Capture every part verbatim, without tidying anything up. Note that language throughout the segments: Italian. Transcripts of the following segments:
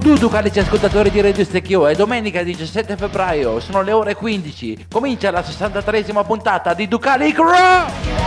tu, carici ascoltatori di Radio Stecchio, è domenica diciassette febbraio, sono le ore quindici, comincia la sessantatreesima puntata di Ducalic Rock!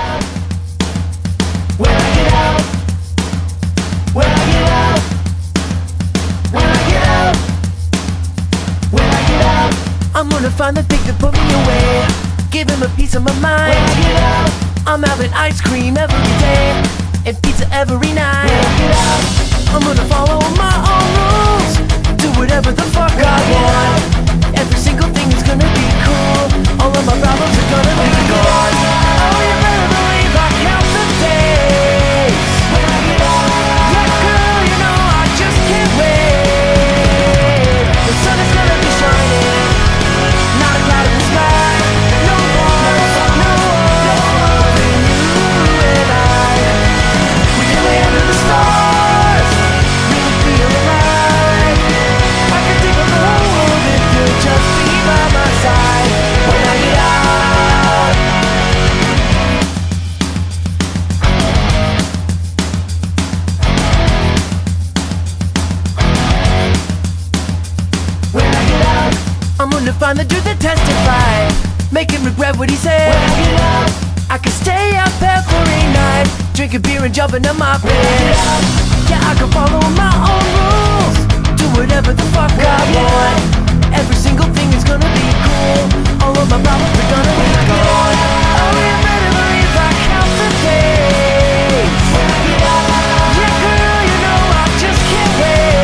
I'm gonna find the thing that put me away, give him a piece of my mind. I'm having ice cream every day and pizza every night. I'm gonna follow my own rules, do whatever the fuck I want. Every single thing is gonna be cool, all of my problems are gonna be gone. Oh, you better believe I count the days. Yeah, girl, you know I just can't wait. The sun is gonna be shining, not a cloud in the sky. No more, no more, only you and I. We can lay under the stars, really feel alive. I can take on the whole world if you'll just be by my side. When I get out, when I get out, I'm gonna find the dude that testified, make him regret what he said. When I get out, I can stay up every night, drinking beer and jumping in my bed. Yeah, I can follow my own rules, do whatever the fuck I want. Every single thing is gonna be cool, all of my problems are gonna be gone. Oh, you better believe I count the days. Yeah, girl, you know I just can't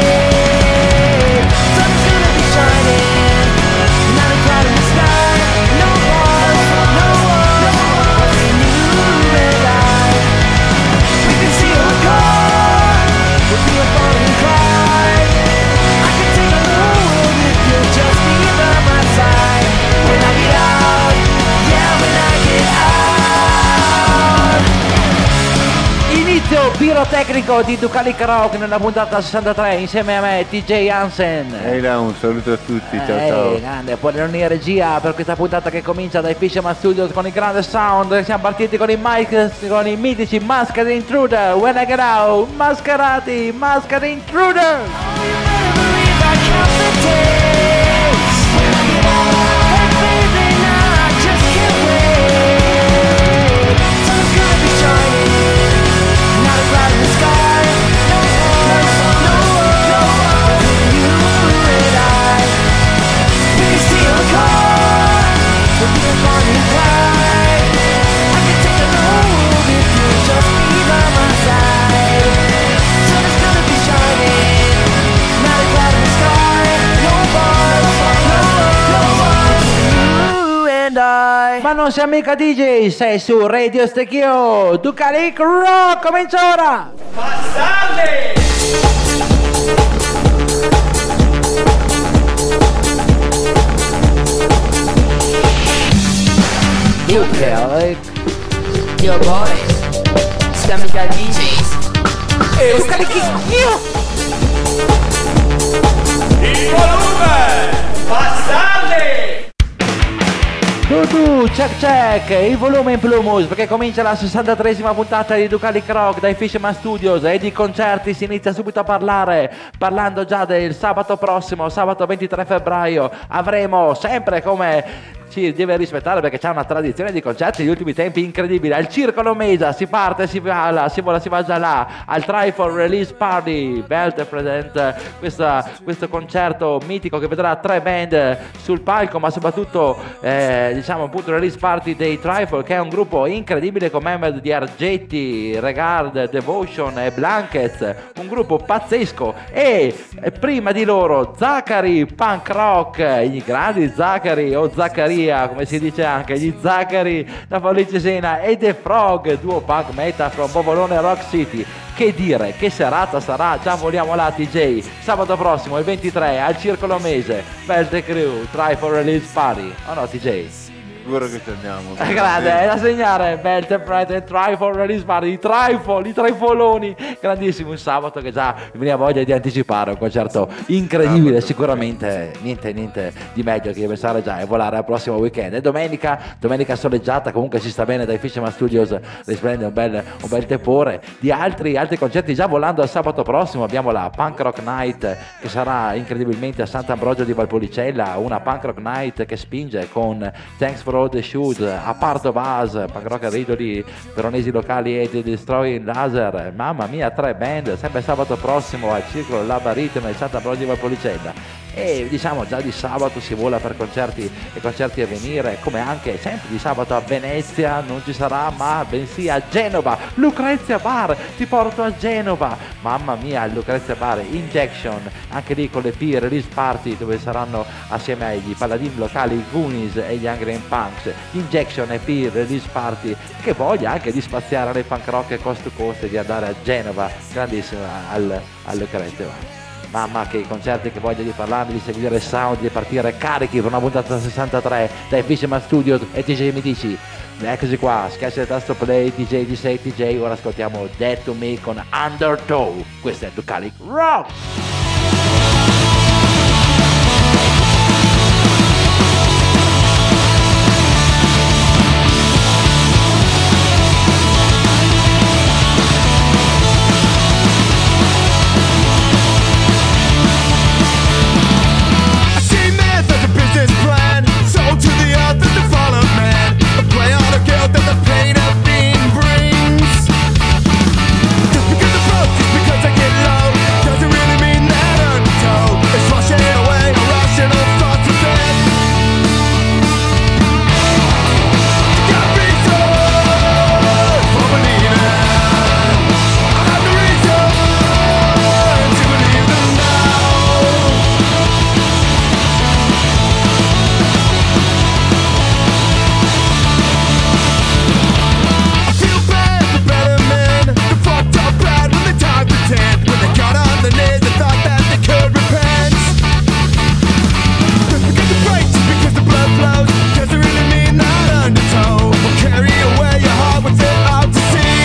wait. Sun's gonna be shining, not a cloud in the sky. No walls, no walls, only you and I. We can steal a car, we'll be up on and cry. I can take on the whole world if you'll just be by my side. When I get out, yeah, when I get out. Inizio pirotecnico di Ducalic Rock nella puntata sessantatré insieme a me, T J Hansen. Ehi là, un saluto a tutti, ciao Ehi, ciao. grande, Polleronia regia per questa puntata che comincia dai Fisherman Studios con il grande sound. Siamo partiti con i mic, con i mitici Masked Intruder, When I Get Out, mascherati, Masked Intruder. Oh, you better believe I count the days. When I get out, hey baby, now I just can't wait. Sun's gonna be shining, not a cloud in the sky. No wars, no wars, only you and I. We can steal a car, we'll be a Bonnie and Clyde. I can take on the whole world if you'll just be by my side. Sun is gonna be shining, not a cloud in the sky. No bars, no wars, you and I. Ma non sei mica D J, sei su Radio Stecchio. Ducalic Rock comincia ora. Ducalic. Yo boys, Stamika D Js. Ducalic io. Il volume! Bastardi! Tu tu, check check, il volume in plumus perché comincia la sessantatreesima puntata di Ducalic Rock dai Fisherman Studios e di concerti si inizia subito a parlare, parlando già del sabato prossimo, sabato ventitré febbraio, avremo sempre come ci deve rispettare perché c'è una tradizione di concerti negli ultimi tempi incredibile. Al Circolo Mesa si parte, si va là, si vola, si va già là. Al Trifle Release Party, Belt presenta questa, questo concerto mitico che vedrà tre band sul palco, ma soprattutto eh, diciamo appunto Release Party dei Trifle, che è un gruppo incredibile con membri di Argetti, Regard, Devotion e Blankets, un gruppo pazzesco. E eh, prima di loro Zachary Punk Rock, i grandi Zachary o Zaccaria come si dice anche, gli Zachary da Pollicesena e The Frog, duo punk metal from Bovolone Rock City. Che dire, che serata sarà, già voliamo là T J, sabato prossimo il ventitré al Circolo Mese, Belt Crew, Try for Release Party, o no T J? Sicuro che ci andiamo. È grande, è da segnare. Bel Temperate Trifle Release Party, i Trifle, i Trifoloni. Grandissimo, un sabato che già mi veniva voglia di anticipare un concerto incredibile. Sicuramente niente, niente di meglio che pensare già e volare al prossimo weekend. E domenica, domenica soleggiata, comunque si sta bene dai Fisherman Studios, risplende un bel, un bel tepore. Di altri, altri concerti già volando al sabato prossimo abbiamo la Punk Rock Night che sarà incredibilmente a Sant'Ambrogio di Valpolicella, una Punk Rock Night che spinge con Thanks for All the Shoes, A Part of Us, Punk Rock Ridoli, Veronesi Locali e The Destroying Laser. Mamma mia, tre band, sempre sabato prossimo al Circolo Labaritmo di Sant'Ambrogio di Valpolicella. E diciamo già di sabato si vola per concerti e concerti a venire, come anche sempre di sabato a Venezia non ci sarà, ma bensì a Genova, Lucrezia Bar, ti porto a Genova, mamma mia, Lucrezia Bar, Injection, anche lì con le P Release Party dove saranno assieme agli paladini locali, i Goonies e gli Hungry Punks, Injection e P Release Party, che voglia anche di spaziare nei punk rock cost to cost e di andare a Genova, grandissima al, al Lucrezia Bar. Mamma che concerti, che voglia di parlarne, di seguire il sound, di partire carichi per una puntata sessantatré dai Fisherman Studios e T J mi dici, eccoci qua, schiaccia il tasto play, D J di sei T J, ora ascoltiamo Dead to Me con Undertow, questo è Ducalic Rock! Because I get low, doesn't really mean that undertow. It's rushing away, irrational thoughts of death. You got reason for believing. I have the reason to believe them now. I feel bad for better men. The fucked up bad when they time pretend. When they got on their knees and thought that they could repent. Just because it breaks, just because the blood flows, doesn't really mean that undertow will carry away your heart with it out to sea.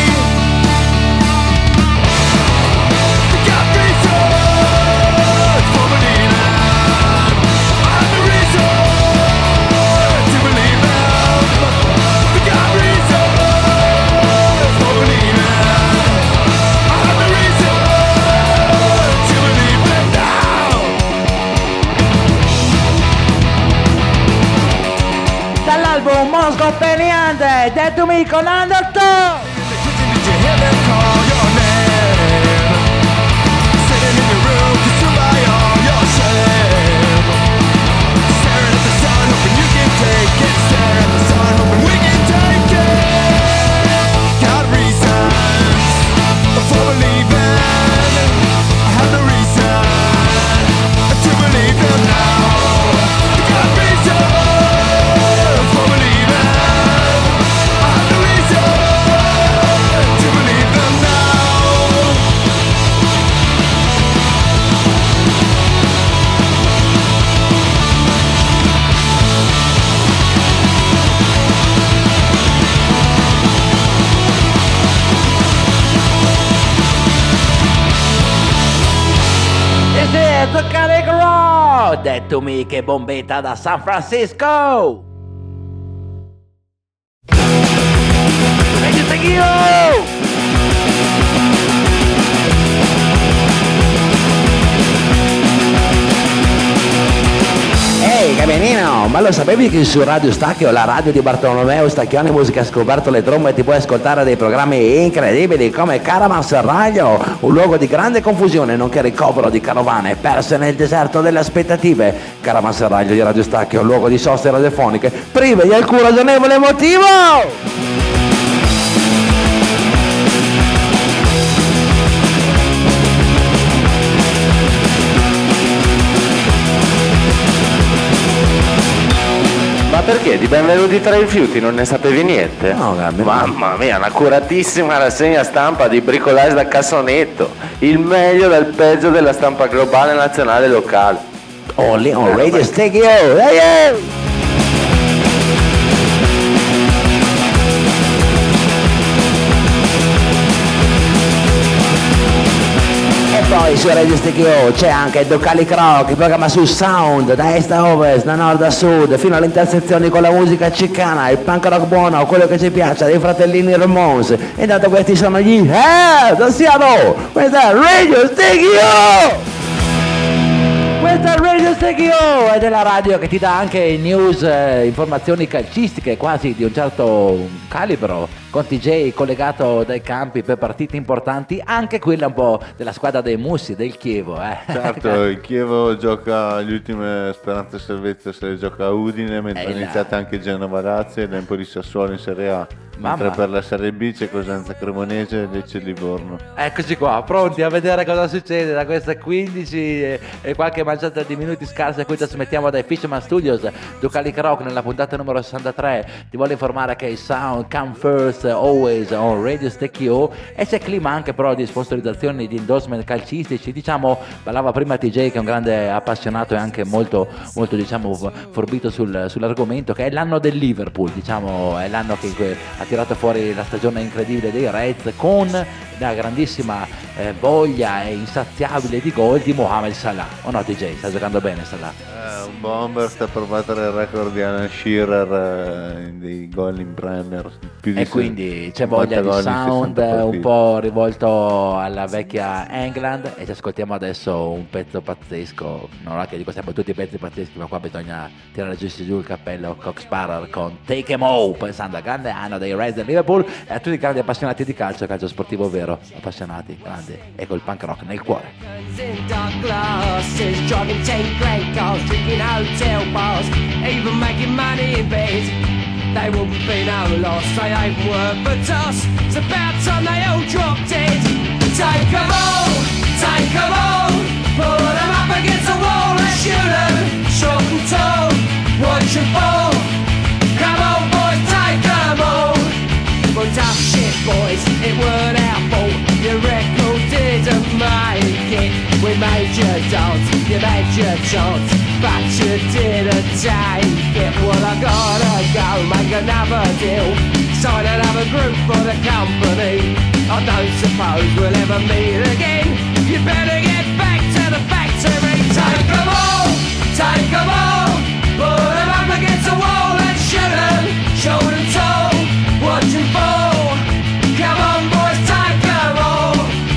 You got reason for believing. I have the reason to believe them. You got reason for believing. I have the reason to believe them now. Dall'album Moscow Peniante, Dead to Me con Undertow! Did you hear them call your name? Sitting in your room, consumed by all your shame. Staring at the sun, hoping you can take it. Staring at the sun, hoping we can take it. Got reasons for believing. I have no reason to believe them now. Got reasons for believing. I have no reason to believe them now. This is Ducalic Rock! Dead to Me, che bombetta da San Francisco! Meglio seguio! Ehi Gabrielino, ma lo sapevi che su Radio Stacchio, la radio di Bartolomeo Stacchioni Musica ha scoperto le trombe e ti puoi ascoltare dei programmi incredibili come Caravan Serraglio, un luogo di grande confusione nonché ricovero di carovane perse nel deserto delle aspettative. Caravan Serraglio di Radio Stacchio, un luogo di soste radiofoniche prive di alcun ragionevole motivo. Ma perché? Di Benvenuti tra i rifiuti non ne sapevi niente? No, Gabi, Mamma mia, una curatissima rassegna stampa di bricolage da cassonetto. Il meglio dal peggio della stampa globale, nazionale e locale. Only on Radio Stacchio. Hey, hey! poi su Radio Stekio c'è anche Ducali Croc, il programma su Sound, da est a ovest, da nord a sud, fino alle intersezioni con la musica cicana, il punk rock buono, quello che ci piace, dei fratellini Ramones. E intanto questi sono gli Eh, da Seattle, questa è Radio Stekio! Questa è Radio Stekio ed è la radio che ti dà anche news, eh, informazioni calcistiche quasi di un certo calibro, con T J collegato dai campi per partite importanti, anche quella un po' della squadra dei Mussi, del Chievo. Eh. Certo, il Chievo gioca le ultime speranze salvezza, se le gioca a Udine, mentre Eh è là. iniziata anche Genova Lazio ed è un po' di Sassuolo in Serie A. Mamma. Mentre per la Serie B c'è Cosenza Cremonese e Lecce Livorno. Eccoci qua, pronti a vedere cosa succede da queste quindici e, e qualche manciata di minuti scarsi a cui trasmettiamo dai Fisherman Studios. Ducali Croc nella puntata numero sessantatré ti vuole informare che il sound come first always on Radio Stekio, e c'è clima anche però di sponsorizzazioni, di endorsement calcistici. Diciamo, parlava prima T J che è un grande appassionato e anche molto, molto diciamo forbito sul, sull'argomento, che è l'anno del Liverpool, diciamo è l'anno che in cui ha tirato fuori la stagione incredibile dei Reds con la grandissima eh, voglia e insaziabile di gol di Mohamed Salah. O no T J, sta giocando bene Salah? Eh, un bomber sta per battere il record di Alan Shearer eh, dei gol in Premier. Più di E quindi c'è voglia di gol in sound sessanta un partite. po' rivolto alla vecchia England, e ci ascoltiamo adesso un pezzo pazzesco. Non è che dico sempre tutti i pezzi pazzeschi, ma qua bisogna tirare giù giù il cappello. Cox Sparrow con Take 'Em All, pensando al grande anno dei Reds del Liverpool e a tutti i grandi appassionati di calcio, calcio sportivo vero, appassionati, grandi, e col punk rock nel cuore. In dark glasses, driving ten crank cars, drinking hotel bars, even making money in bed. They wouldn't be no loss, they ain't worth a toss. It's about time they all drop dead. Take 'em all, take 'em all, put 'em up against the wall and shoot 'em, short and tall, watch 'em fall. Come on boys, take 'em all. Well, tough shit boys, it weren't our fault. Your record didn't make it. We made you dance, you made your chance, but you didn't take it. Well, I gotta go, make another deal, sign another group for the company. I don't suppose we'll ever meet again. You better get back to the factory. Take 'em all, take 'em all, put 'em up against the wall and shoot 'em, short and tall, watch 'em fall. Come on boys, take 'em all.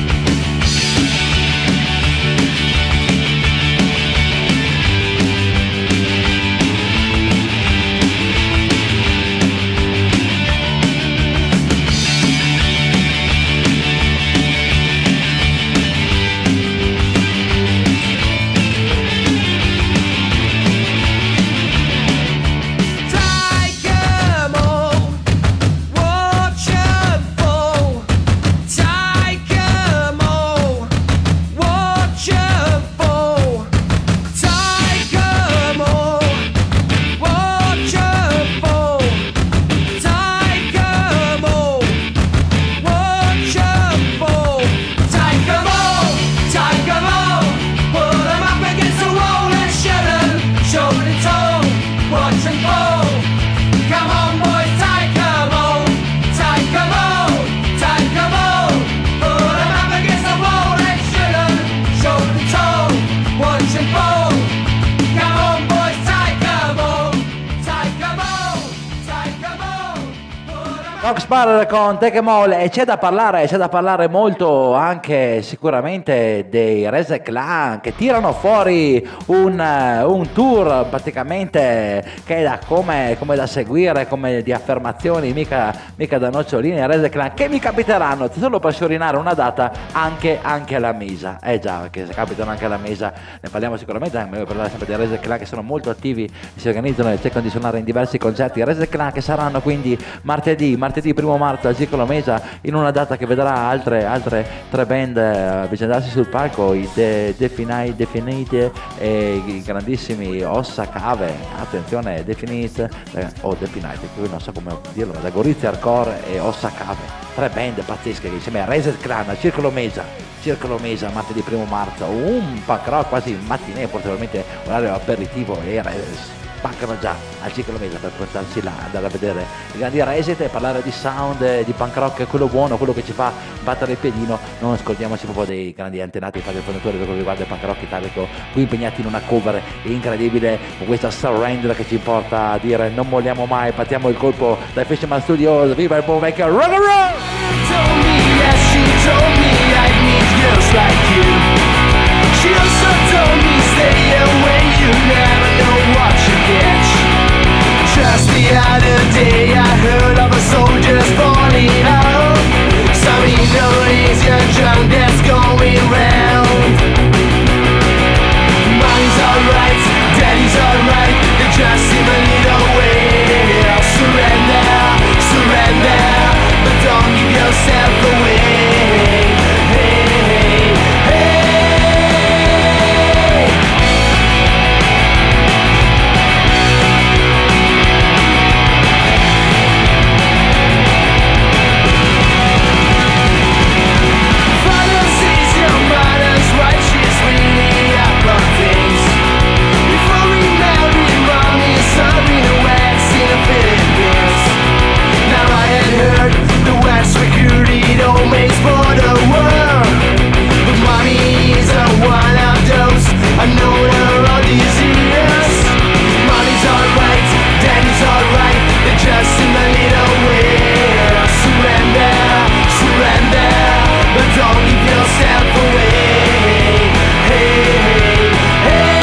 Cox Sparrow con Take 'Em All, e c'è da parlare, c'è da parlare molto anche sicuramente dei Reze Clan, che tirano fuori un, un tour praticamente che è da, come, come da seguire, come di affermazioni, mica, mica da nocciolini. Reze Clan che mi capiteranno solo per sciorinare una data anche, anche alla Mesa. Eh già, perché se capitano anche alla Mesa ne parliamo sicuramente, anche parlare sempre dei Reze Clan che sono molto attivi, si organizzano e cercano di suonare in diversi concerti. Reze Clan che saranno quindi martedì, martedì primo marzo al Circolo Mesa, in una data che vedrà altre, altre tre band avvicendarsi sul palco, i De, Definite, Definite e i grandissimi Ossa Cave, attenzione, Definite eh, o Definite, qui non so come dirlo, da Gorizia Hardcore e Ossa Cave, tre band pazzesche insieme a Reset Clan al Circolo Mesa. Circolo Mesa martedì primo marzo, un punk rock quasi mattinè, probabilmente orario aperitivo e Reset mancano già al Circolo Mesa per portarsi là, andare a vedere i grandi Reset e parlare di sound, eh, di punk rock, quello buono, quello che ci fa battere il piedino. Non scordiamoci proprio dei grandi antenati padri fondatori per quello che riguarda il punk rock italico, qui impegnati in una cover incredibile con questa Surrender che ci porta a dire non molliamo mai, battiamo il colpo dai Fisherman Studios. Viva il buon vecchio rock and roll! Told me, yes, she told me I need girls like you. She also told me stay away, you never know what you get. Just the other day I heard of a soldier's falling out. Some Indonesian junk that's going round. Mommy's alright, daddy's alright, they just seem a little way. Surrender, surrender, but don't give yourself away. Hey, hey, hey. Father sees your mother's right, she's really up on things. Before we married, mommy's serving a wax in the Philippines. Now I had heard the West recruited homies for the world, but mommy is a one of those. I've known her all these years. Mommy's alright, daddy's alright, they just seem a little weird. Surrender, surrender, but don't give yourself away. Hey, hey, hey.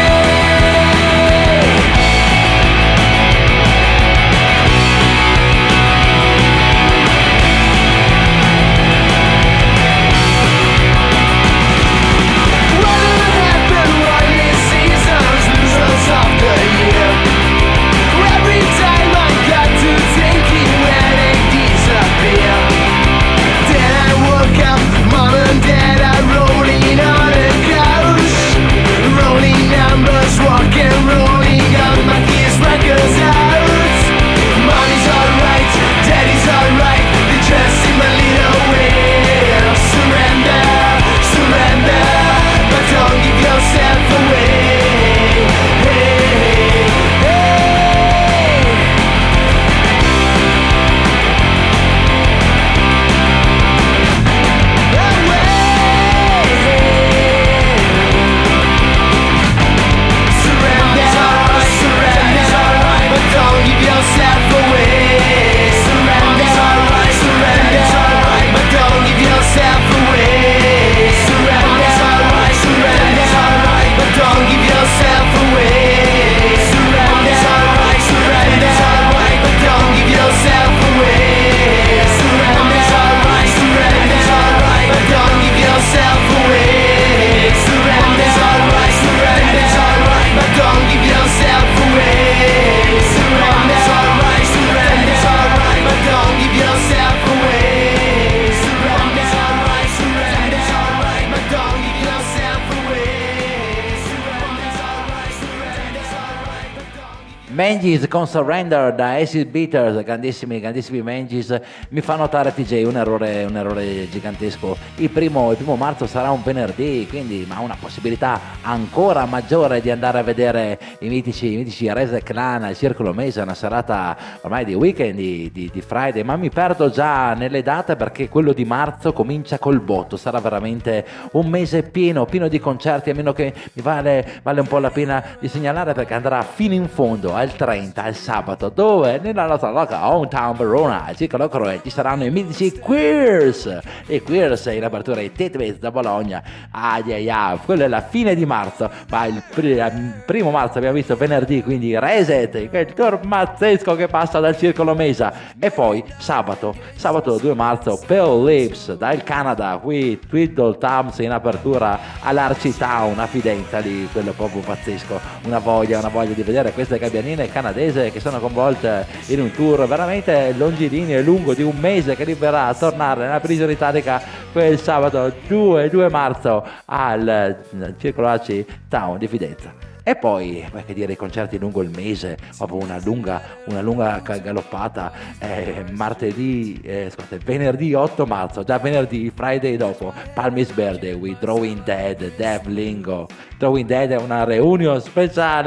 Mangis con Surrender da Acid Beaters, grandissimi, grandissimi Mangis. Mi fa notare T J un errore, un errore gigantesco. Il primo, il primo marzo sarà un venerdì, quindi ma una possibilità ancora maggiore di andare a vedere i mitici, i mitici Reset Clan al Circolo Mesa, una serata ormai di weekend, di, di, di Friday, ma mi perdo già nelle date perché quello di marzo comincia col botto, sarà veramente un mese pieno, pieno di concerti, a meno che mi vale, vale un po' la pena di segnalare perché andrà fino in fondo al trenta, al sabato, dove nella nostra loca hometown Verona, al Circolo Croce, ci saranno i mitici Queers, e Queers in apertura di Tetris da Bologna. Ah, yeah, yeah. Quello è la fine di marzo, ma il, pr- il primo marzo abbiamo visto venerdì, quindi Reset, quel tour pazzesco che passa dal Circolo Mesa, e poi sabato, sabato due marzo, Pale Lips dal Canada, qui Twiddle Thumbs in apertura all'Architown a Fidenza, lì quello proprio pazzesco, una voglia, una voglia di vedere queste gabbianine canadese che sono coinvolte in un tour veramente longilineo e lungo di un mese che arriverà a tornare nella penisola italica quel sabato due marzo al Circolo Architown di Fidenza. E poi, beh, che dire, i concerti lungo il mese, proprio una lunga, una lunga galoppata, eh, martedì, eh, scusate, venerdì otto marzo, già venerdì, Friday dopo, Palmis Verde, with Drawing Dead, Dev Lingo. Drawing Dead è una reunion speciale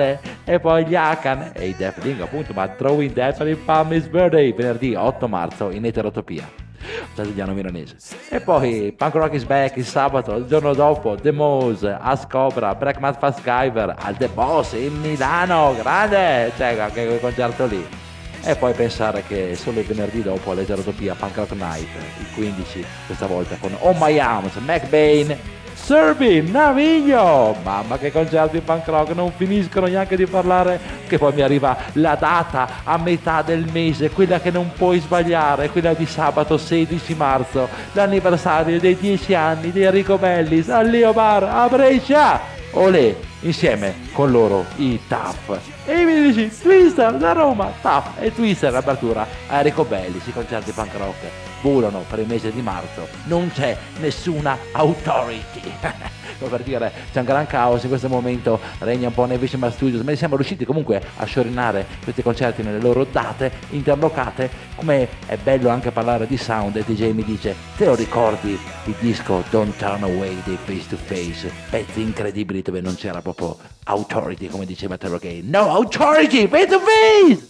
E poi gli Akan e i Death Link appunto, ma Throwing Death in Palm's Birthday, venerdì otto marzo in Eterotopia, Sant'Iano Milanese. E poi Punk Rock is Back il sabato, il giorno dopo The Mose, As Cobra, Black Math Fast Skyver al The Boss in Milano, grande, cioè anche quel concerto lì. E poi pensare che solo il venerdì dopo l'Eterotopia Punk Rock Night, il quindici, questa volta con On My Arms, McBain, Serbi, Navigno, mamma che concerti punk rock, non finiscono neanche di parlare, che poi mi arriva la data a metà del mese, quella che non puoi sbagliare, quella di sabato sedici marzo, l'anniversario dei dieci anni di Enrico Bellis al Leo Bar a Brescia, olè, insieme con loro i Tuff. E mi dici, Twister da Roma, Tuff e Twister l'apertura a Enrico Bellis, i concerti punk rock volano per il mese di marzo, non c'è nessuna authority. Come per dire, c'è un gran caos in questo momento, regna un po' nei Vicima Studios, ma siamo riusciti comunque a sciorinare questi concerti nelle loro date interlocate. Come è bello anche parlare di sound, e D J mi dice, te lo ricordi il disco Don't Turn Away dei Face to Face, pezzi incredibili dove non c'era proprio authority, come diceva Terror Gay, no authority, face to face!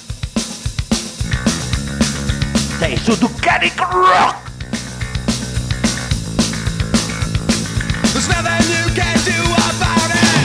Sei su Ducati Rock! There's nothing you can do about it.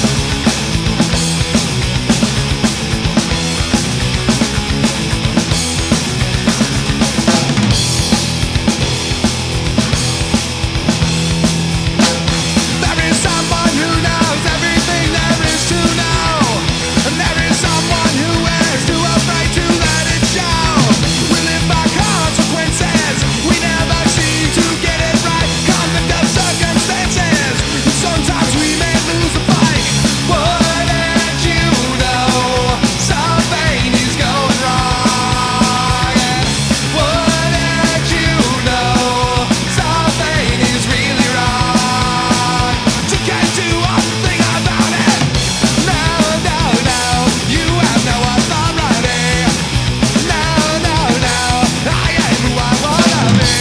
There is someone who knows everything there is to know, and there is someone who is too afraid to let it show. We live by consequences, we never seem to get it right. Conduct of circumstances, sometimes we may lose the fight. Wouldn't you know something is going wrong? And wouldn't you know something is really wrong? You can't do a thing about it. No, no, no, you have no authority. No, no, no, I am who I wanna be.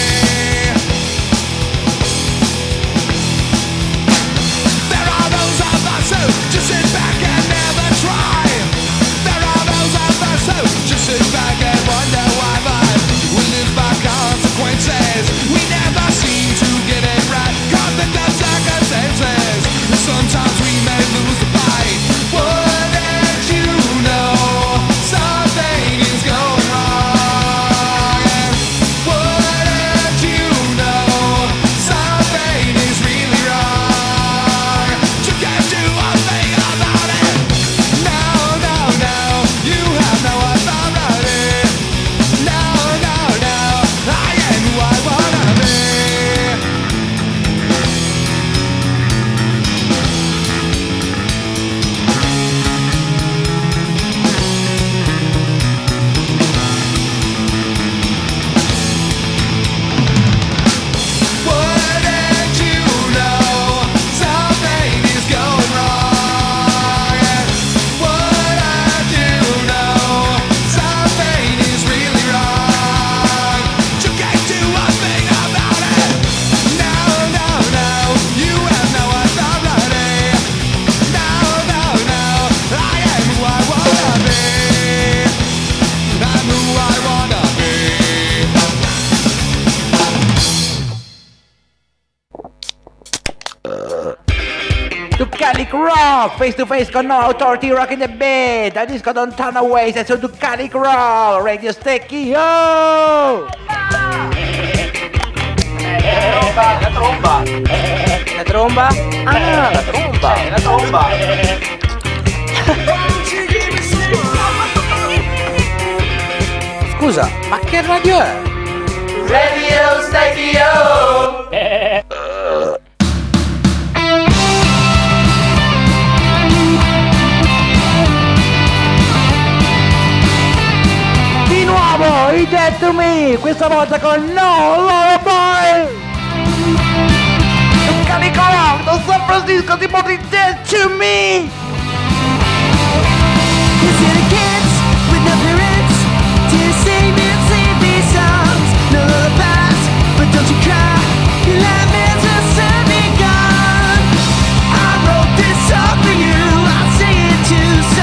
There are those of us who just sit back and never try. There are those of us who just sit back and wonder why, but we live by consequences. We never seem to get it right. Conduct of circumstances, sometimes we may lose the fight. Wouldn't you know something is going wrong? And wouldn't you know something is really wrong? You can't do a thing about it. No, no, no, you have no authority. No, no, no, I am who I wanna be. Wouldn't you know something is going wrong? And wouldn't you know something is really wrong? You can't do a thing about it. No, no, no, you have no authority. No, no, no, I am who I wanna be. I'm who I wanna be. Ducati Rock, face to face con No Authority Rock in the Bed, dal disco Don't Turn Away, sei su Ducati Rock, Radio Stecchi, oh! La tromba. La tromba? Ah, la tromba. La tromba. Scusa, ma che radio è? Radio Stecchio. Di nuovo i Dead to Me, questa volta con No Lullaby! Ducati Rock, da San Francisco, tipo di Dead to Me! Consider kids with no parents to sing and sing these songs. No lullabies, but don't you cry. Your life is a serving gun. I wrote this song for you. I'll sing it to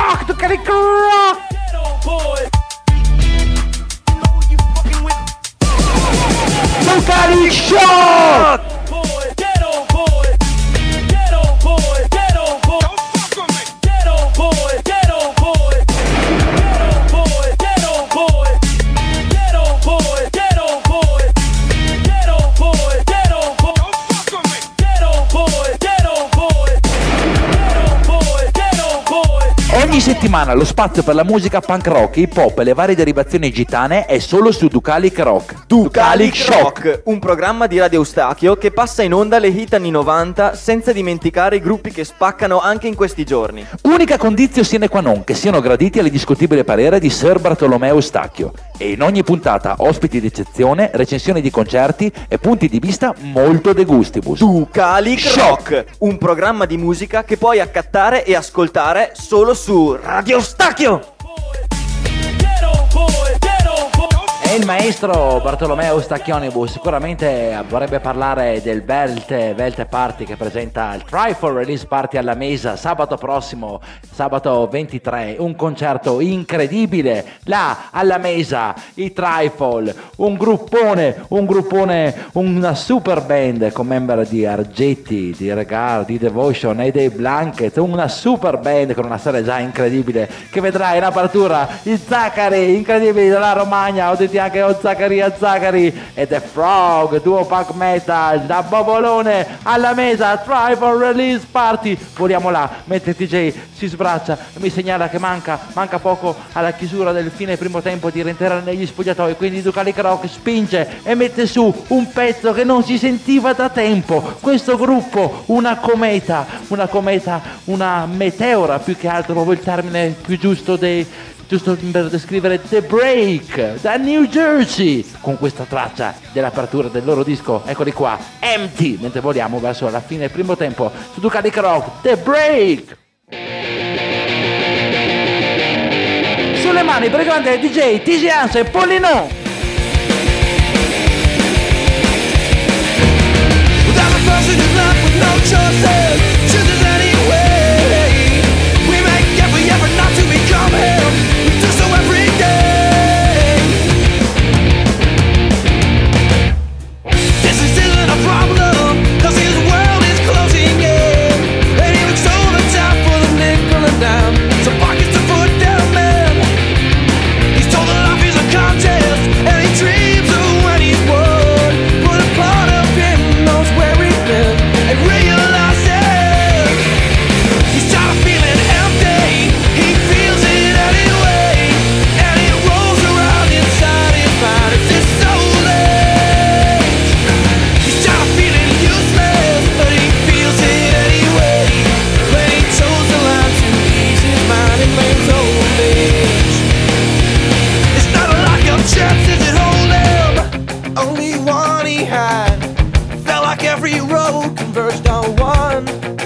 Croc, Ducali Croc. Ducali Shock. Ogni settimana lo spazio per la musica punk rock, hip hop e le varie derivazioni gitane è solo su Ducalic Rock. Ducalic Rock, un programma di Radio Eustachio che passa in onda le hit anni novanta senza dimenticare i gruppi che spaccano anche in questi giorni. Unica condizio sine qua non che siano graditi all'indiscutibile parere di Sir Bartolomeo Eustachio. E in ogni puntata ospiti d'eccezione, recensioni di concerti e punti di vista molto de gustibus. Ducalic Rock, un programma di musica che puoi accattare e ascoltare solo su Radio Eustachio. E il maestro Bartolomeo Stacchionibus sicuramente vorrebbe parlare del Velte, Velte Party che presenta il Trifle Release Party alla Mesa sabato prossimo, sabato ventitré, un concerto incredibile là alla Mesa, i Trifle, un gruppone, un gruppone, una super band con member di Argetti, di Regard, di Devotion e dei Blanket, una super band con una storia già incredibile che vedrà in apertura i Zacari incredibili della Romagna, ho detto anche o Zaccaria Zaccari e The Frog, duo punk metal da Bobolone alla Mesa, Tribal Release Party. Vogliamo là mentre T J si sbraccia e mi segnala che manca manca poco alla chiusura del fine primo tempo di rientrare negli spogliatoi, quindi Ducalic Rock spinge e mette su un pezzo che non si sentiva da tempo. Questo gruppo, una cometa, una cometa, una meteora più che altro, proprio il termine più giusto dei giusto per descrivere The Break da New Jersey, con questa traccia dell'apertura del loro disco, eccoli qua, Empty, mentre voliamo verso la fine del primo tempo su Ducalic Rock, The Break. Sulle mani per il grande D J T J Hansen e Pollino. Without a person who's left with no choices, chooses anyway. We make every effort not to become him. We do so every day. This isn't a problem, cause his world is closing in. And he looks over time for the nickel and dime. So pockets to put down, man. He's told that life is a contest, and he dreams of when he's won. But a part of him knows where he's been and realizes he's tired of feeling empty. He feels it anyway, and it rolls around inside his mind. It's his soul age. He's tired of feeling useless, but he feels it anyway. When he chose the line to ease his mind in man's old age. It's not a lack of chances that hold him, only one he had. Felt like every road converged on one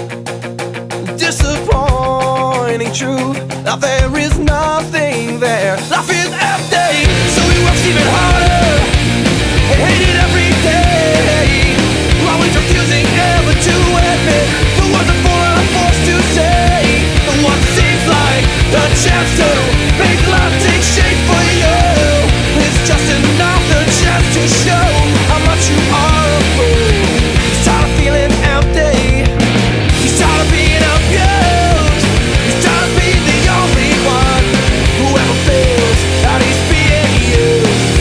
disappointing truth, that there is nothing there. Life is empty, so he works even harder and hated every day, always refusing ever to admit the words that for I'm forced to say. But what seems like a chance to make life take shape for you is just another chance to show how much you are a fool. He's tired of feeling empty. He's tired of being abused. He's tired of being the only one who ever feels that he's being used.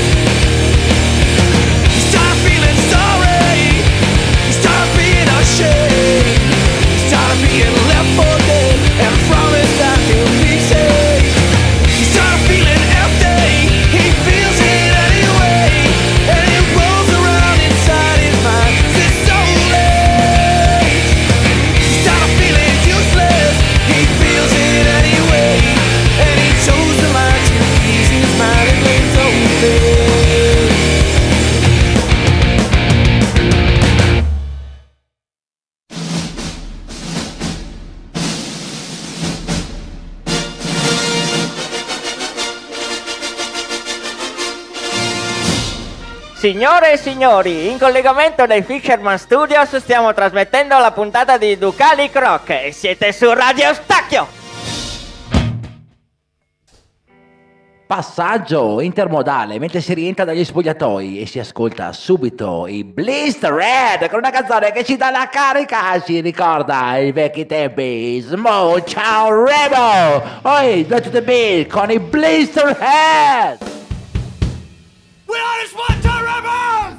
He's tired of feeling sorry. He's tired of being ashamed. He's tired of being left for dead and promised that he'll be saved. He's tired of feeling empty. He feels it anyway, and it rolls around inside his mind. It's so late. He's tired of feeling useless. He feels it anyway, and he chose the line to ease his mind and lays old age. Signore e signori, in collegamento dai Fisherman Studios stiamo trasmettendo la puntata di Ducalic Rock e siete su Radio Eustachio. passaggio intermodale mentre si rientra dagli spogliatoi e si ascolta subito i Blistered con una canzone che ci dà la carica, ci ricorda i vecchi tempi. Small Town Rebel, oi, back to the beat con i Blistered. We are the Small Town Rebels!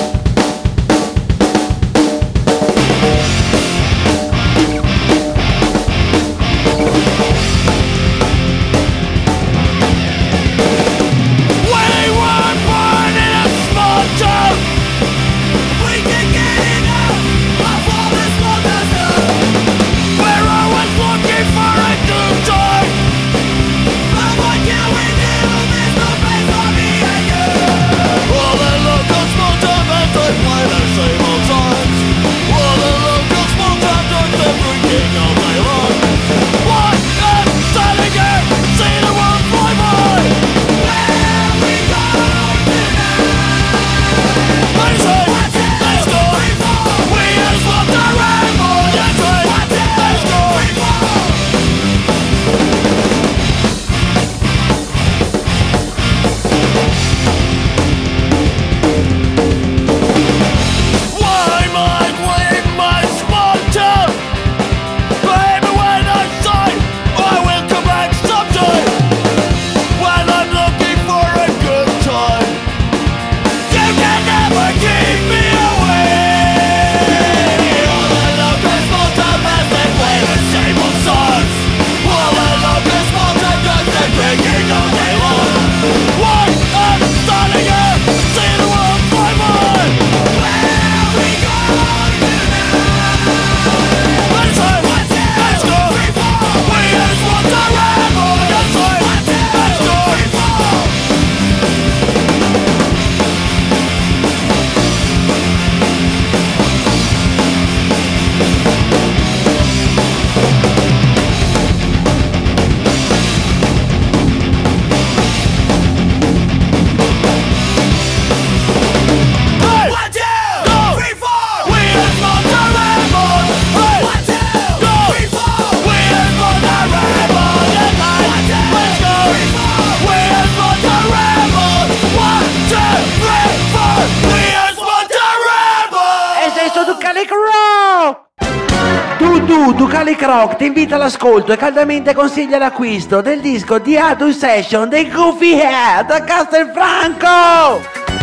Dudu Ducalic Rock ti invita all'ascolto e caldamente consiglia l'acquisto del disco The Adult Session dei Goofy Head da Castelfranco.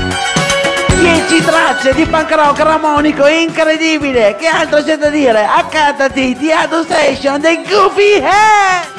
dieci tracce di punk rock ramonico incredibile, che altro c'è da dire? Accattati The Adult Session dei Goofy Head.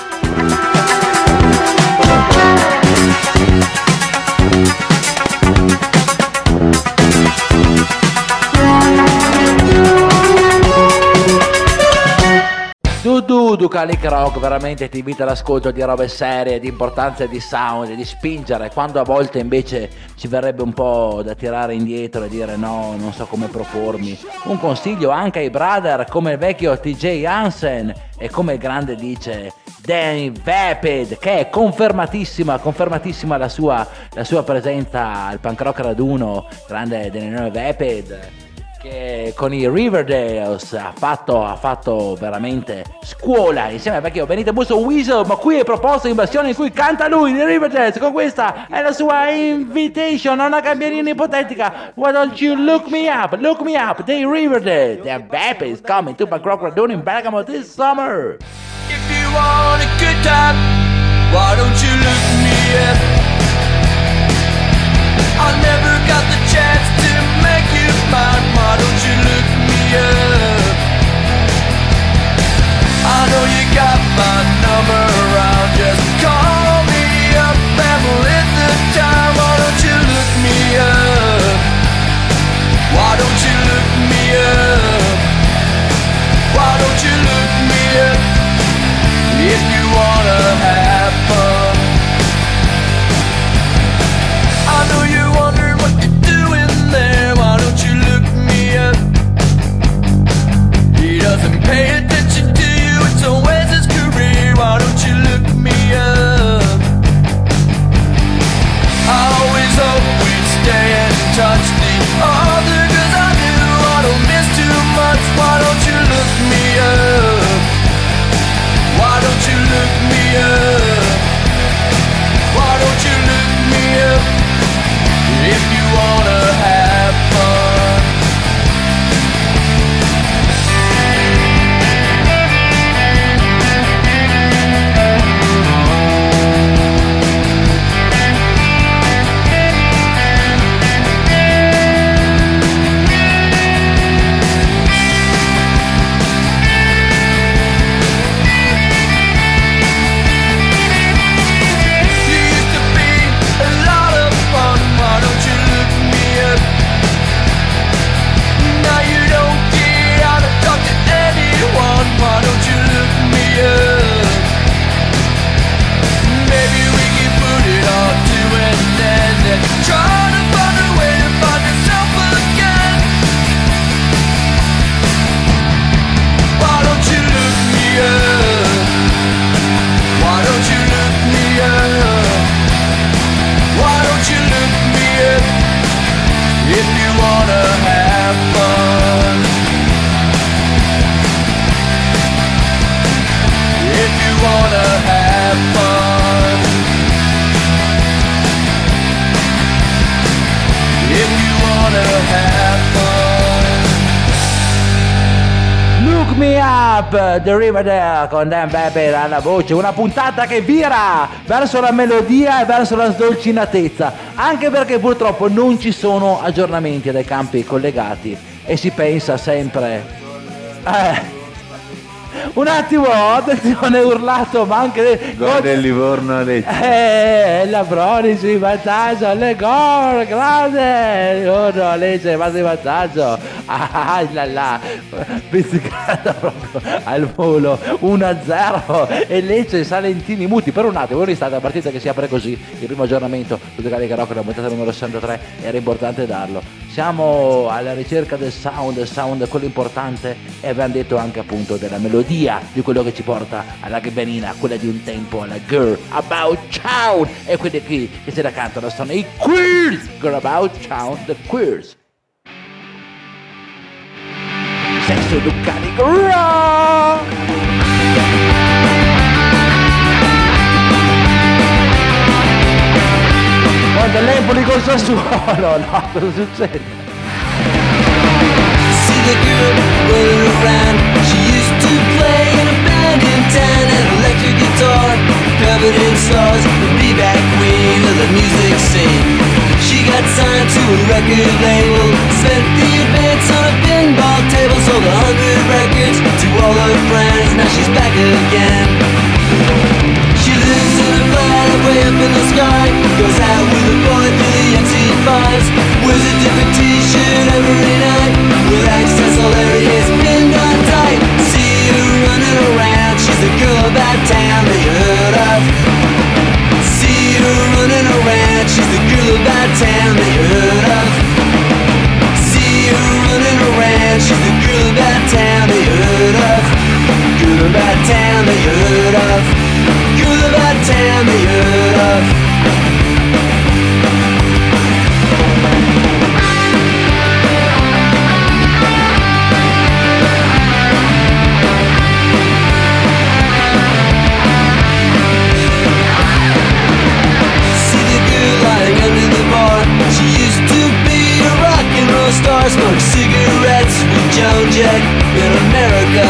Dudu Ducalic Rock veramente ti invita all'ascolto di robe serie, di importanza di sound, di spingere, quando a volte invece ci verrebbe un po' da tirare indietro e dire no, non so come propormi. Un consiglio anche ai brother come il vecchio T J Hansen e come il grande dice Danny Vapid, che è confermatissima, confermatissima la sua, la sua presenza al punk rock raduno, grande Danny Vapid, che con i Riverdales ha fatto, ha fatto veramente scuola insieme al vecchio Benito Musso Weasel, ma qui è proposto in versione in cui canta lui di Riverdales, con questa è la sua invitation a una camierina ipotetica. Why don't you look me up, look me up, dei Riverdales. The Baby is coming to Punk Rock Radun in Bergamo this summer. If you want a good time, why don't you look me up? I never got the chance to make you mine, why don't you look me up? I know you got my number around, just call me up and we'll hit the time. Why don't you look me up? Why don't you look me up? Why don't you look me up? If you wanna have fun, I know you're wondering what you're doing there. Why don't you look me up? He doesn't pay attention to you, it's always his career. Why don't you look me up? I always hope we'd stay in touch. The other girls I knew, I don't miss too much. Why don't you look me up? Why don't you look me up? Why don't you Up, The Riverdale con Dan Baby alla voce, una puntata che vira verso la melodia e verso la sdolcinatezza, anche perché purtroppo non ci sono aggiornamenti dai campi collegati e si pensa sempre eh un attimo, attenzione, urlato, ma anche Gol del Livorno a Lecce. Eh, la Bronici in vantaggio, le gol, grande, Livorno a Lecce, va in vantaggio, ah là là, pizzicata proprio al volo, uno a zero e Lecce Salentini muti per un attimo, è stata una partita che si apre così, il primo aggiornamento su The Gallica Rock, la puntata numero sessantatré, era importante darlo, siamo alla ricerca del sound, il sound quello importante e abbiamo detto anche appunto della melodia di quello che ci porta alla gabbianina, quella di un tempo, alla Girl About Town, e quelli qui che se la cantano sono i Queers, Girl About Town, the Queers. Sesso Ducati Rock. Guarda l'Empoli col Sassuolo, no, cosa succede? See the girl running around. She used to play in a band in town, an electric guitar covered in stars, the be-back queen of the music scene. She got signed to a record label, spent the advance on a pinball table, sold a hundred records to all her friends. Now she's back again. She lives in a flat way up in the sky, goes out with a boy through the M C fives, wears a different t-shirt every night, with accents all areas pinned on tight. See her running around, she's the girl about town that you heard of. See her running around, she's the girl about town that you heard of. See her running around, she's the girl about town that you heard of. Girl about town that you heard of. Girl about town that you heard of. Star, smoke cigarettes with Joan Jett in America.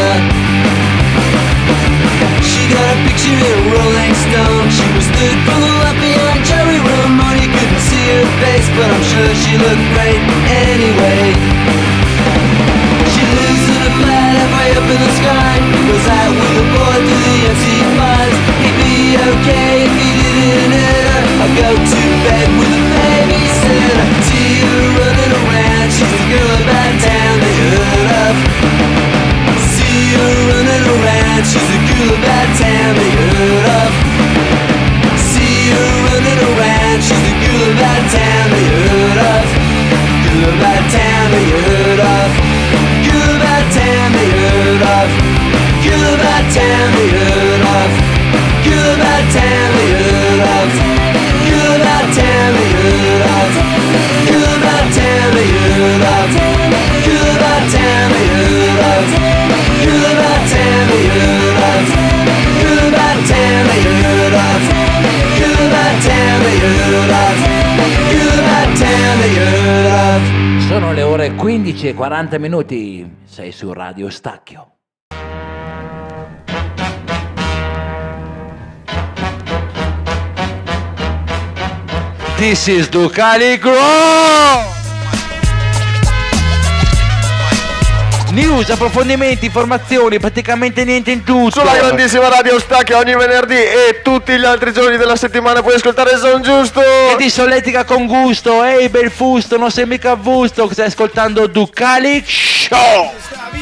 She got a picture in a Rolling Stone. She was stood from the left behind Jerry Ramone. You couldn't see her face, but I'm sure she looked great anyway. She lives in a flat halfway up in the sky, goes out with a boy through the M C fives. He'd be okay if he didn't hit her. I'll go to bed with a babysitter. See her running around, she's the girl about town that you heard of. See her running around, she's the girl about town that you heard of. See her running around, she's the girl about town that you heard of. Girl about town that you heard of. Girl about town that you heard of. Girl about town that you heard of. Girl about town that you heard of. Girl about town that you heard of. Girl about town that you heard of. Girl about town that you heard of. Girl about town that you heard of. Girl about town that you heard of. Girl about town that you heard of. Girl about town that you heard of. Sono le ore quindici e quaranta minuti, sei su Radio Stacchio. This is Ducali Grow! News, approfondimenti, informazioni, praticamente niente in tutto. Sulla grandissima Radio Stacchio ogni venerdì e tutti gli altri giorni della settimana puoi ascoltare Son Giusto. E ti solletica con gusto, ehi bel fusto, non sei mica avvusto, stai ascoltando Ducali Show.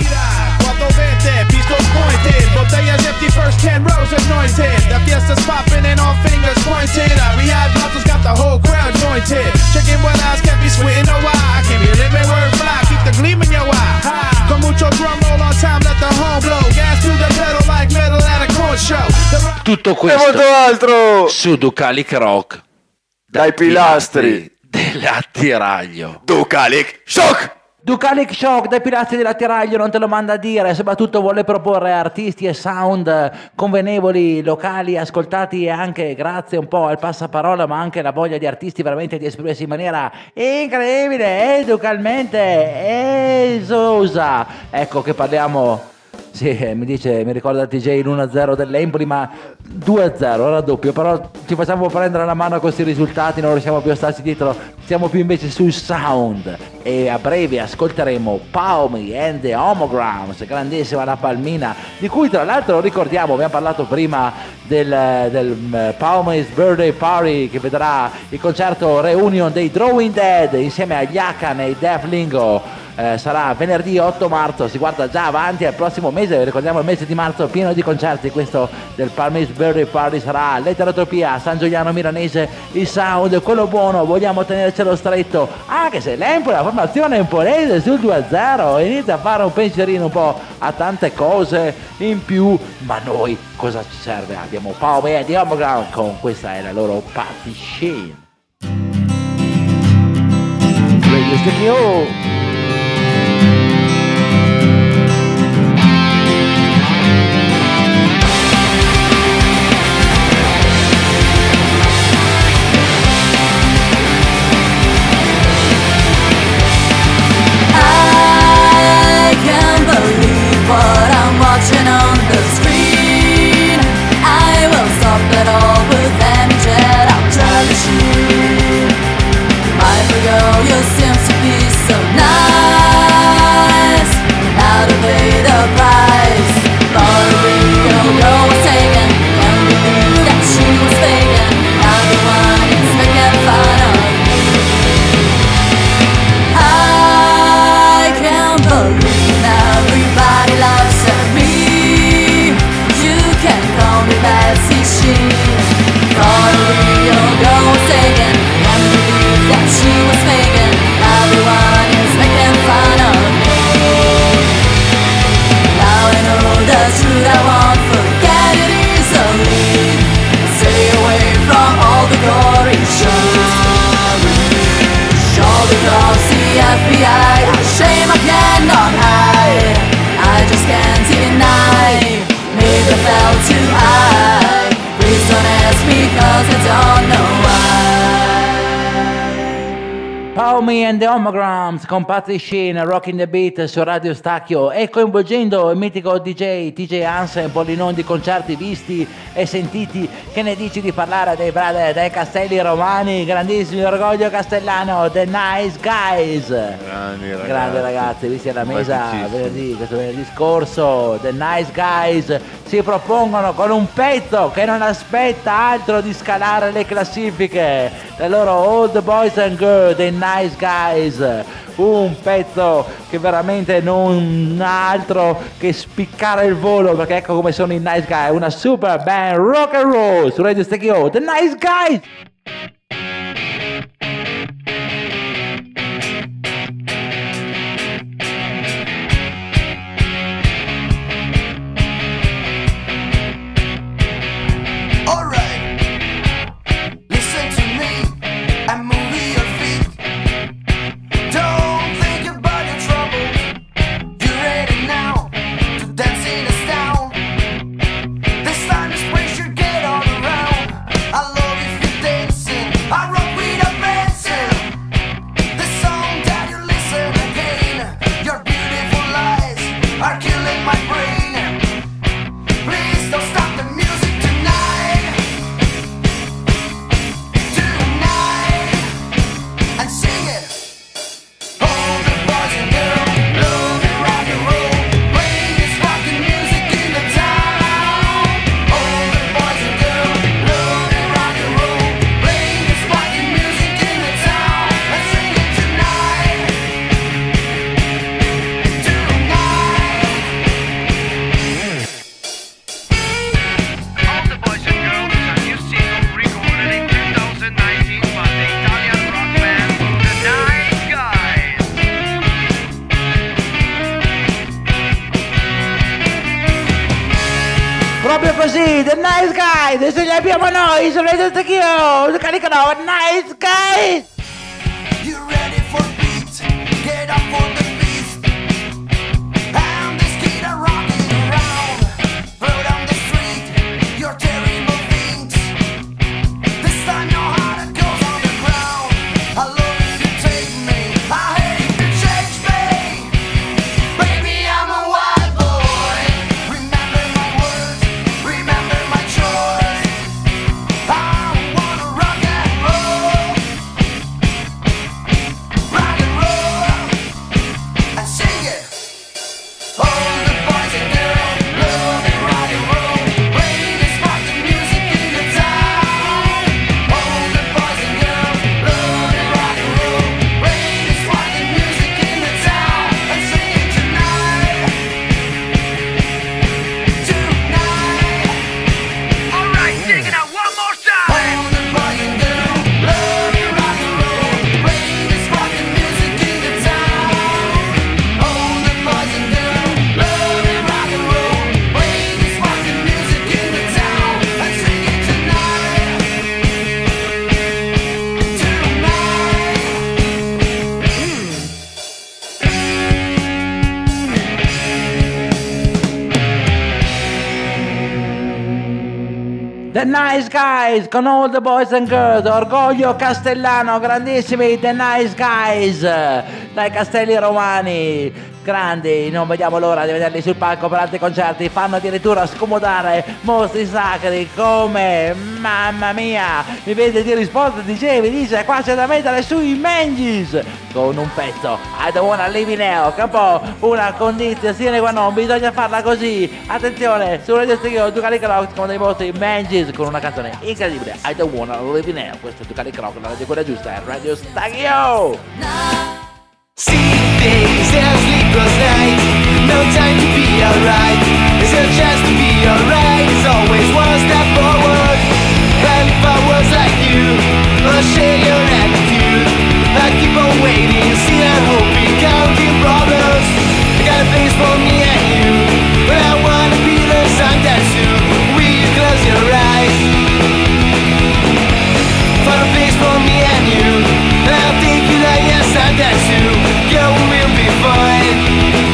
Botellas empty, first ten rows anointed. The fiesta's popping and all fingers pointed. We had bottles, got the whole crowd jointed. Checking what eyes can't be sweating no why. I can't be living word fly, keep the gleam in your eye. High. Con mucho drum roll on time, let the home blow. Gas to the pedal like metal at a corn show. Tutto questo e molto altro su Ducalic Rock. Dai pilastri dell'attiraglio. Ducalic Shock. Ducalic Shock dai pilastri dell'attiraglio non te lo manda a dire, soprattutto vuole proporre artisti e sound convenevoli, locali, ascoltati e anche grazie un po' al passaparola ma anche la voglia di artisti veramente di esprimersi in maniera incredibile, educalmente esosa. Ecco che parliamo Sì, eh, mi dice, mi ricorda il T J in uno a zero dell'Empoli, ma due a zero, raddoppio, però ci facciamo prendere la mano a questi risultati, non riusciamo più a starci dietro, siamo più invece sul sound. E a breve ascolteremo Palmy and the Homograms, grandissima la Palmina, di cui tra l'altro ricordiamo, abbiamo parlato prima del, del uh, Palmy's Birthday Party, che vedrà il concerto reunion dei Drawing Dead insieme agli Akan e ai Def Lingo. Eh, sarà venerdì otto marzo, si guarda già avanti al prossimo mese, ricordiamo il mese di marzo pieno di concerti. Questo del Palmy's Birthday Party sarà l'Eterotopia a San Giuliano Milanese. Il sound è quello buono, vogliamo tenercelo stretto, anche se l'Empoli, la formazione empolese sul due a zero inizia a fare un pensierino un po' a tante cose in più, ma noi cosa ci serve? Abbiamo Palmy and the Homogram, con questa è la loro Party Scene. Radio Stereo. What I'm watching on the screen, I will stop it all with any jet. I'll try to shoot. My girl, you seem to be so nice. How to pay the price? For a real girl was taken. Can't believe that she was faking. Everyone is making fun of me. I can't believe everybody laughs at me. You can call me Betsy Sheen. Thought a real girl was taken. Can't believe that she was faking. Everyone is making fun of me. Now I know the truth, I won't forget it easily. Stay away from all the gory shows. All the cops, the F B I, a shame I cannot hide. I just can't deny. Maybe I felt too high. Please don't ask me, cause I don't know why. Palmy and the Homograms con Patty Sheen, Rocking the Beat su Radio Stacchio, e coinvolgendo il mitico D J T J Hansen, Pollinon, di concerti visti e sentiti. Che ne dici di parlare dei brother dei Castelli Romani, grandissimo orgoglio castellano, The Nice Guys. Grandi ragazzi. Grandi ragazzi, visti alla mesa venerdì, questo venerdì scorso, The Nice Guys si propongono con un pezzo che non aspetta altro di scalare le classifiche, le loro Old Boys and Girls, The Nice Guys. Un pezzo che veramente non ha altro che spiccare il volo, perché ecco come sono i Nice Guys, una super band rock and roll su Radio Stacchio, The Nice Guys. Proprio così, The Nice Guys, adesso li abbiamo noi, sono le Stacchio, caricano Nice Guys! You ready for beat? Get up for the beast. And this kid are rocking around. Throw down the street, your terrible things. This time your heart goes on the ground. I love if you take me, I hate if you change me. Baby, I'm a wild boy. The Nice Guys con All the Boys and Girls, Orgoglio Castellano, grandissimi The Nice Guys dai Castelli Romani, grandi, non vediamo l'ora di vederli sul palco per altri concerti, fanno addirittura scomodare mostri sacri come, mamma mia, mi vede di risposta D J, mi dice qua c'è da mettere sui Mangis con un pezzo I Don't Wanna Live in Hell, che è un po' una condizione qua, non bisogna farla così, attenzione, su Radio Stereo Ducali Croc con dei mostri Mangis con una canzone incredibile I Don't Wanna Live in Hell. Questo è Ducali Croc, la radio quella giusta è Radio Stereo. See days and sleepless nights, no time to be alright. It's a chance to be alright. It's always one step forward. And if I was like you, I'll share your attitude. I keep on waiting, see and hoping, counting problems. I got a place for me and you, but I wanna be the sun that soon. Will you close your eyes? Find a place for me and you, and I'll take you like a sun that soon. Girl, we'll be fine.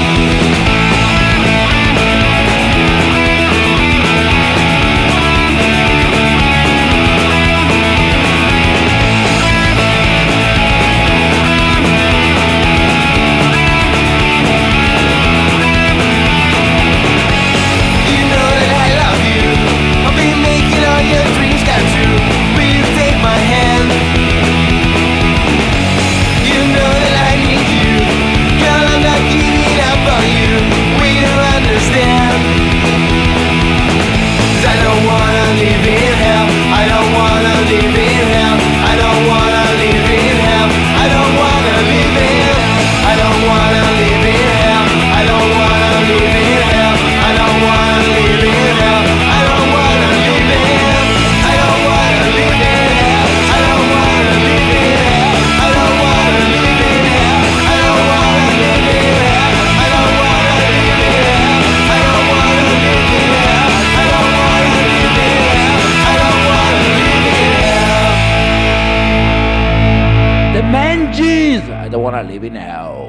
Live now.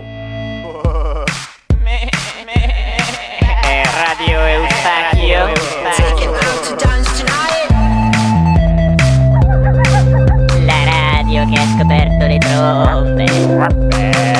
Radio Eustachio. La radio che ha scoperto le trombe.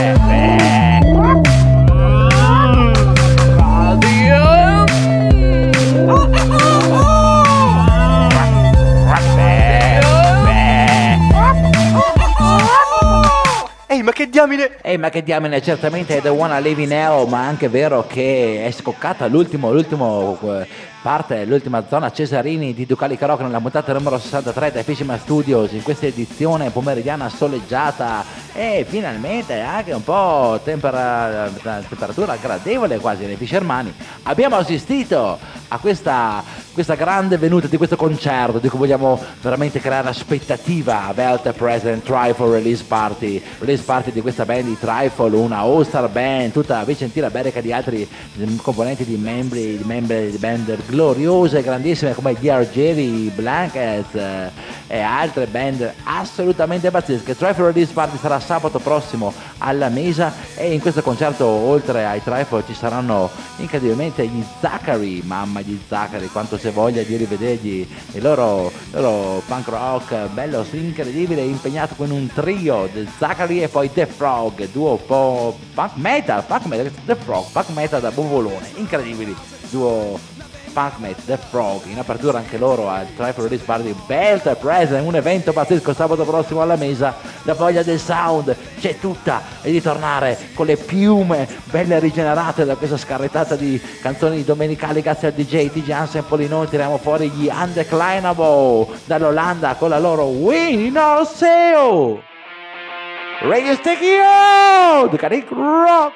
Ehi, ma che diamine! Ehi, ma che diamine, certamente è The Wanna Live in Hell, ma anche vero che è scoccata l'ultimo, l'ultimo parte, l'ultima zona Cesarini di Ducali Croc nella puntata numero sessantatré da Fishman Studios, in questa edizione pomeridiana soleggiata e finalmente anche un po' tempera, temperatura gradevole quasi nei Fishermani. Abbiamo assistito a questa, questa grande venuta di questo concerto di cui vogliamo veramente creare aspettativa. Belt Present Trifle Release Party, release party di questa band di Trifle, una all-star band, tutta vicentina berica di altri componenti di membri di membri di band gloriose, grandissime come D R Jerry, Blankets eh, e altre band assolutamente pazzesche. Trifle Release Party sarà sabato prossimo alla Mesa e in questo concerto oltre ai Trifle ci saranno incredibilmente gli Zachary, mamma gli Zachary, quanto si voglia di rivedergli il loro, loro punk rock bello, incredibile, impegnato con un trio del Zachary e poi The Frog, duo un po' punk metal, punk metal, The Frog, punk metal da bovolone, incredibili, duo punk metal, The Frog, in apertura anche loro al Trifle Release Party, Belt Present, un evento pazzesco sabato prossimo alla Mesa. La voglia del sound c'è tutta e di tornare con le piume belle rigenerate da questa scarrettata di canzoni domenicali grazie al D J T J Hansen Polinone. Tiriamo fuori gli Undeclinable dall'Olanda con la loro Win or Seo Radio Stereo Ducati Rock.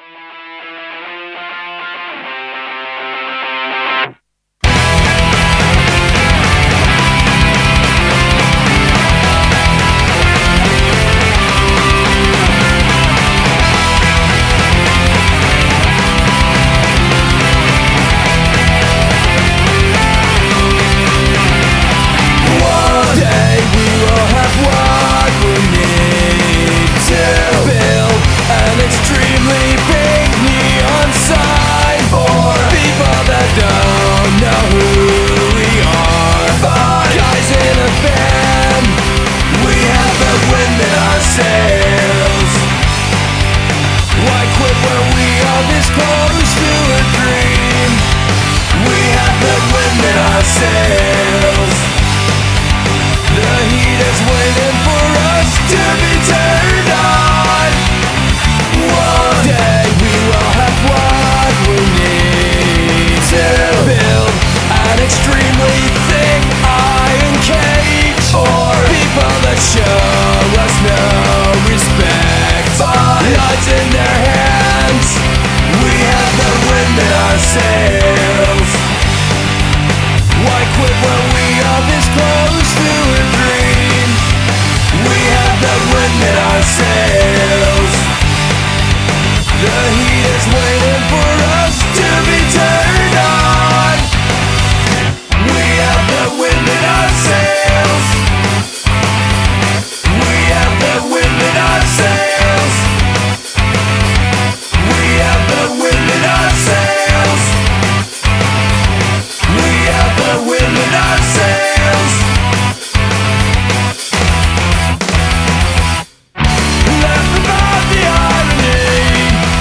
Build an extremely big sails. The heat is waiting for us to be turned on. One day we will have what we need to build an extremely thick iron cage for people that show us no respect. Nuts in their hands, we have the wind in our sails. Why quit when we are this close to a dream? We have the wind in our sails. The heat is waiting for us to be turned on. We have the wind in our sails. We have the wind in our sails. We have the wind in our sails. We have the wind in our sails. Laugh about the irony.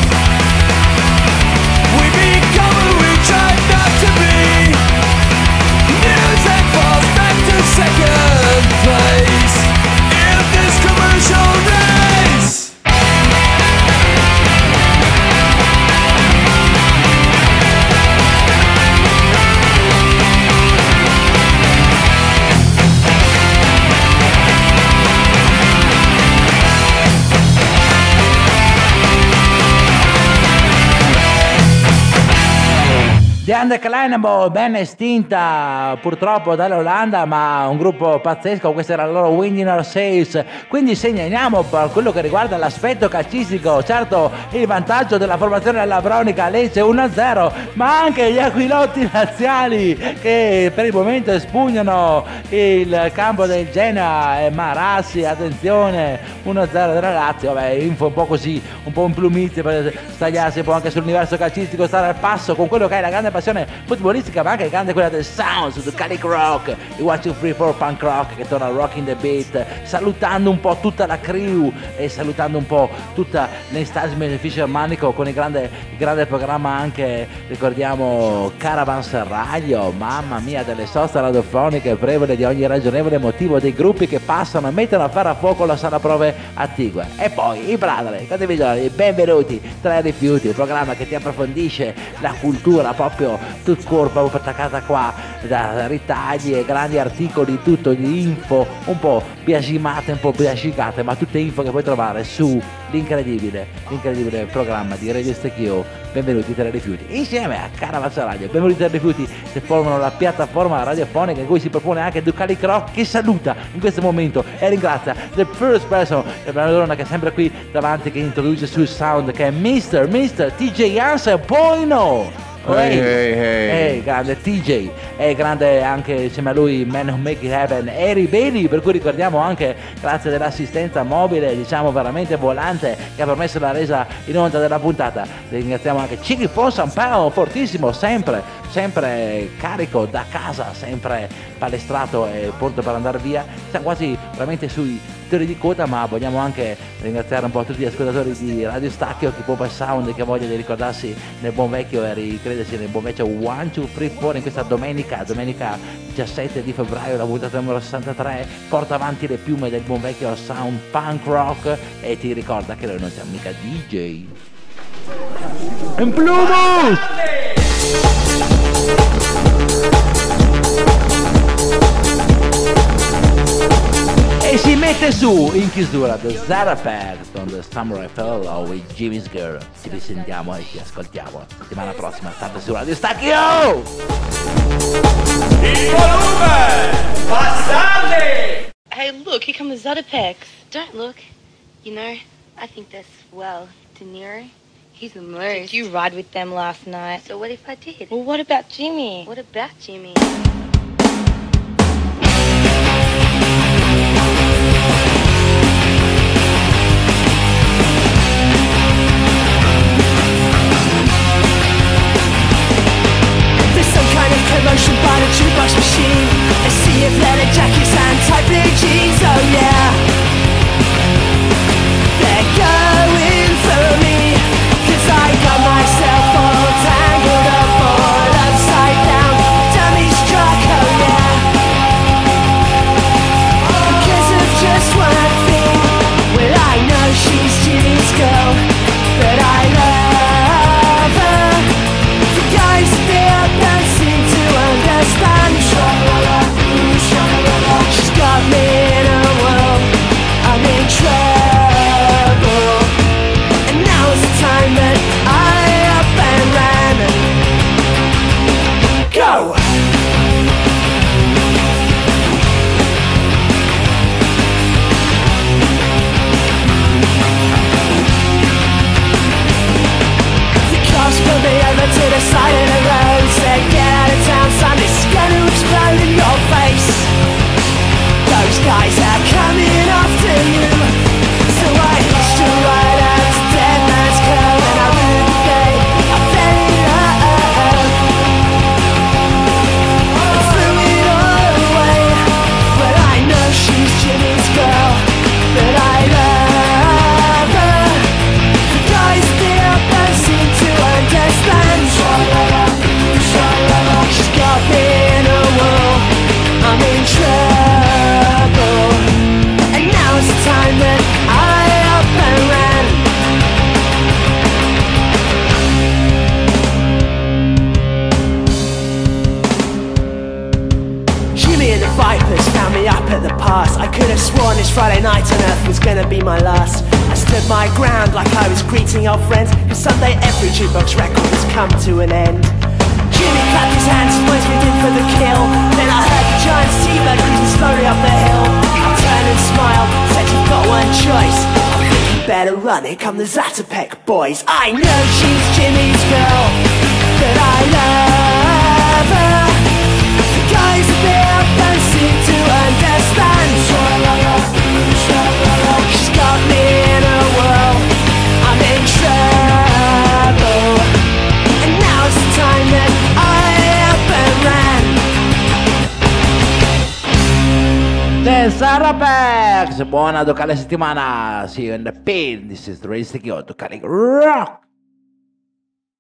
We become who we tried not to be. Music falls back to second place in this commercial race. The Undeclinable, ben estinta purtroppo dall'Olanda, ma un gruppo pazzesco. Questo era il loro Wind in Our Sails. Quindi segnaliamo per quello che riguarda l'aspetto calcistico, certo il vantaggio della formazione della Bronica Lecce uno a zero, ma anche gli aquilotti laziali che per il momento espugnano il campo del Genoa. E Marassi, attenzione, uno a zero della Lazio. Vabbè, info un po' così, un po' un plumizio per stagliarsi un po' anche sull'universo calcistico, stare al passo con quello che è la grande passione futbolistica, ma anche grande quella del sound, su Calic Rock, il one two three four punk rock che torna al rock in the beat, salutando un po' tutta la crew e salutando un po' tutta l'Enstasme Fischer Manico con il grande, il grande programma anche, ricordiamo, Caravanserraglio, mamma mia, delle soste radiofoniche prevole di ogni ragionevole motivo, dei gruppi che passano e mettono a fare a fuoco la sala prove attigua. E poi i Bradley, condivisioni, benvenuti tra i rifiuti, il programma che ti approfondisce la cultura proprio tut corpo attaccata qua da ritagli e grandi articoli, tutto di info un po' biasimate, un po' biascicate, ma tutte info che puoi trovare su l'incredibile l'incredibile programma di Radio Stecchio. Benvenuti tra i rifiuti insieme a Caravanserraglio. Benvenuti tra i rifiuti che formano la piattaforma radiofonica in cui si propone anche Ducali Croc, che saluta in questo momento e ringrazia the first person, la donna che è sempre qui davanti, che introduce sul sound, che è mister mister T J Hansen. Poi no Hey, hey, hey. Hey, grande T J, è grande anche insieme a lui Man Who Make It Happen, Harry Bailey, per cui ricordiamo anche grazie dell'assistenza mobile, diciamo veramente volante, che ha permesso la resa in onda della puntata. Ringraziamo anche Chicky Fon San Paolo, fortissimo, sempre, sempre carico da casa, sempre palestrato e pronto per andare via. Siamo quasi veramente sui titoli di coda, ma vogliamo anche ringraziare un po' tutti gli ascoltatori di Radio Stacchio, chi Popa Sound, che ha voglia di ricordarsi nel buon vecchio e ricredersi nel buon vecchio one two three four in questa domenica, domenica diciassette di febbraio, la puntata numero sessantatré, porta avanti le piume del buon vecchio sound punk rock e ti ricorda che noi non siamo mica D J. In Plumus! E si mette su in chiusura The Zarapad con The Samurai Fellow with Jimmy's Girl. Ci risentiamo e ci ascoltiamo la settimana prossima, state su Radio Stacchio! Il volume! Passate! Hey, look, here come the Zutapex. Don't look. You know, I think they're swell. De Niro, he's the most. Did you ride with them last night? So what if I did? Well, what about Jimmy? What about Jimmy? Commotion by the jukebox machine. I see if leather jackets and tight blue jeans. Oh yeah, they're going for me, 'cause I got myself all tangled up, all upside down, dummy struck. past. I could have sworn this Friday night on earth was gonna be my last. I stood my ground like I was greeting old friends, cause someday every jukebox record has come to an end. Jimmy clapped his hands, boys we did for the kill. Then I heard the giant T-Bird cruising slowly up the hill. I turned and smiled, said you've got one choice. I think you better run, here come the Zatopek boys. I know she's Jimmy's girl, but I love her. The guys up there don't seem to understand. She's got me in her world, I'm in trouble. And now's the time that I up and ran. The Zatopek! Buona Ducale settimana. See you in the pin. This is the Race Kyoto Cali Rock.